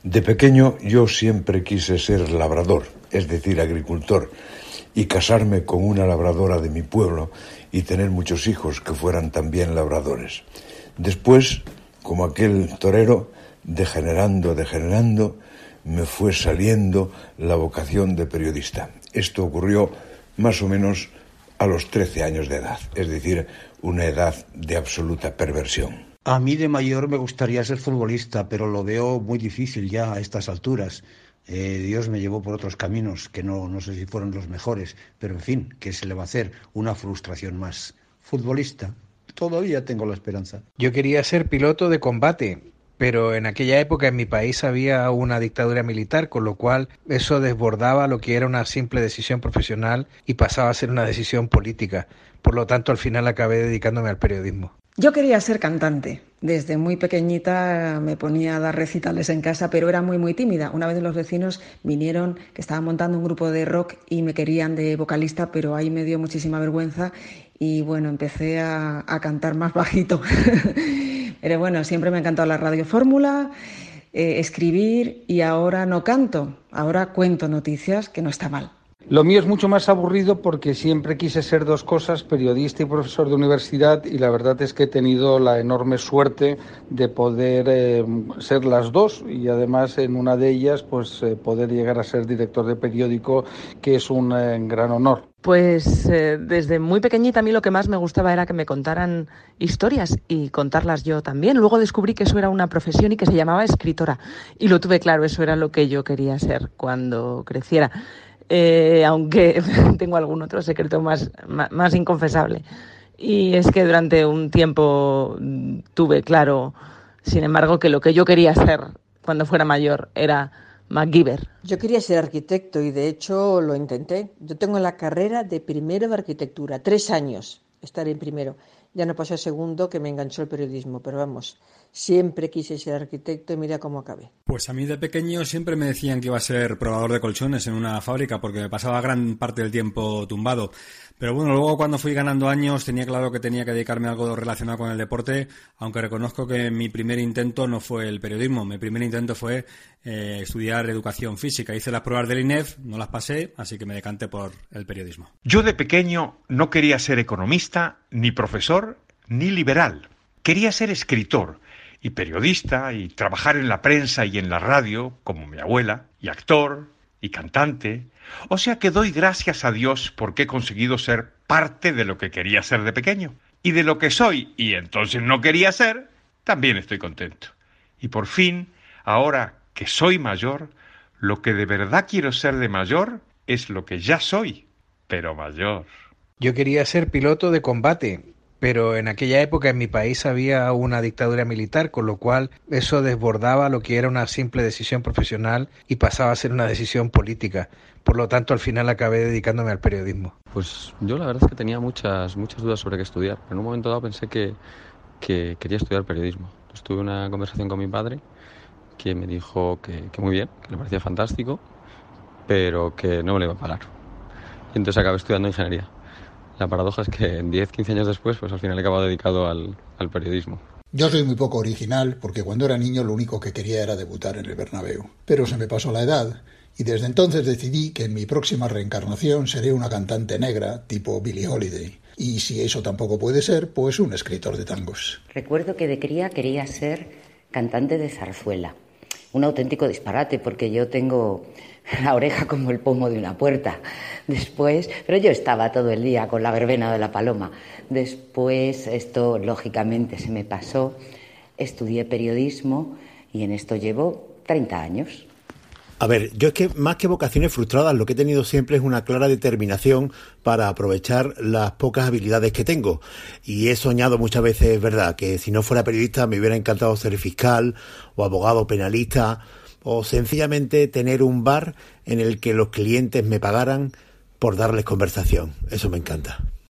De pequeño yo siempre quise ser labrador, es decir, agricultor, y casarme con una labradora de mi pueblo y tener muchos hijos que fueran también labradores. Después, como aquel torero, degenerando, me fue saliendo la vocación de periodista. Esto ocurrió más o menos a los 13 años de edad, es decir, una edad de absoluta perversión. A mí de mayor me gustaría ser futbolista, pero lo veo muy difícil ya a estas alturas. Dios me llevó por otros caminos que no sé si fueron los mejores, pero en fin, ¿qué se le va a hacer? Una frustración más. Futbolista, todavía tengo la esperanza. Yo quería ser piloto de combate, pero en aquella época en mi país había una dictadura militar, con lo cual eso desbordaba lo que era una simple decisión profesional y pasaba a ser una decisión política. Por lo tanto, al final acabé dedicándome al periodismo. Yo quería ser cantante. Desde muy pequeñita me ponía a dar recitales en casa, pero era muy tímida. Una vez los vecinos vinieron, que estaban montando un grupo de rock y me querían de vocalista, pero ahí me dio muchísima vergüenza y bueno, empecé a cantar más bajito. Pero bueno, siempre me ha encantado la radiofórmula, escribir y ahora no canto, ahora cuento noticias, que no está mal. Lo mío es mucho más aburrido porque siempre quise ser dos cosas, periodista y profesor de universidad, y la verdad es que he tenido la enorme suerte de poder ser las dos y además en una de ellas poder llegar a ser director de periódico, que es un gran honor. Pues desde muy pequeñita a mí lo que más me gustaba era que me contaran historias y contarlas yo también. Luego descubrí que eso era una profesión y que se llamaba escritora y lo tuve claro, eso era lo que yo quería ser cuando creciera. Aunque tengo algún otro secreto más inconfesable. Y es que durante un tiempo tuve claro, sin embargo, que lo que yo quería ser cuando fuera mayor era MacGyver. Yo quería ser arquitecto y de hecho lo intenté. Yo tengo la carrera de primero de arquitectura, 3 años estar en primero. Ya no pasé a segundo, que me enganchó el periodismo, pero vamos, siempre quise ser arquitecto y mira cómo acabé. Pues a mí de pequeño siempre me decían que iba a ser probador de colchones en una fábrica porque me pasaba gran parte del tiempo tumbado. Pero bueno, luego cuando fui ganando años tenía claro que tenía que dedicarme a algo relacionado con el deporte, aunque reconozco que mi primer intento no fue el periodismo. Mi primer intento fue estudiar educación física. Hice las pruebas del INEF, no las pasé, así que me decanté por el periodismo. Yo de pequeño no quería ser economista, ni profesor, ni liberal. Quería ser escritor y periodista y trabajar en la prensa y en la radio, como mi abuela, y actor y cantante. O sea que doy gracias a Dios porque he conseguido ser parte de lo que quería ser de pequeño. Y de lo que soy, y entonces no quería ser, también estoy contento. Y por fin, ahora que soy mayor, lo que de verdad quiero ser de mayor es lo que ya soy, pero mayor. Yo quería ser piloto de combate, pero en aquella época en mi país había una dictadura militar, con lo cual eso desbordaba lo que era una simple decisión profesional y pasaba a ser una decisión política. Por lo tanto, al final acabé dedicándome al periodismo. Pues yo la verdad es que tenía muchas dudas sobre qué estudiar. En un momento dado pensé que quería estudiar periodismo. Tuve una conversación con mi padre que me dijo que muy bien, que le parecía fantástico, pero que no me lo iba a pagar. Y entonces acabé estudiando ingeniería. La paradoja es que 10-15 años después, pues al final he acabado dedicado al periodismo. Yo soy muy poco original porque cuando era niño lo único que quería era debutar en el Bernabéu. Pero se me pasó la edad y desde entonces decidí que en mi próxima reencarnación seré una cantante negra tipo Billie Holiday. Y si eso tampoco puede ser, pues un escritor de tangos. Recuerdo que de cría quería ser cantante de zarzuela. Un auténtico disparate porque yo tengo la oreja como el pomo de una puerta. Después, pero yo estaba todo el día con la verbena de la Paloma. Después esto lógicamente se me pasó. Estudié periodismo y en esto llevo 30 años. A ver, yo es que más que vocaciones frustradas, lo que he tenido siempre es una clara determinación para aprovechar las pocas habilidades que tengo. Y he soñado muchas veces, es verdad, que si no fuera periodista me hubiera encantado ser fiscal o abogado penalista o sencillamente tener un bar en el que los clientes me pagaran por darles conversación. Eso me encanta.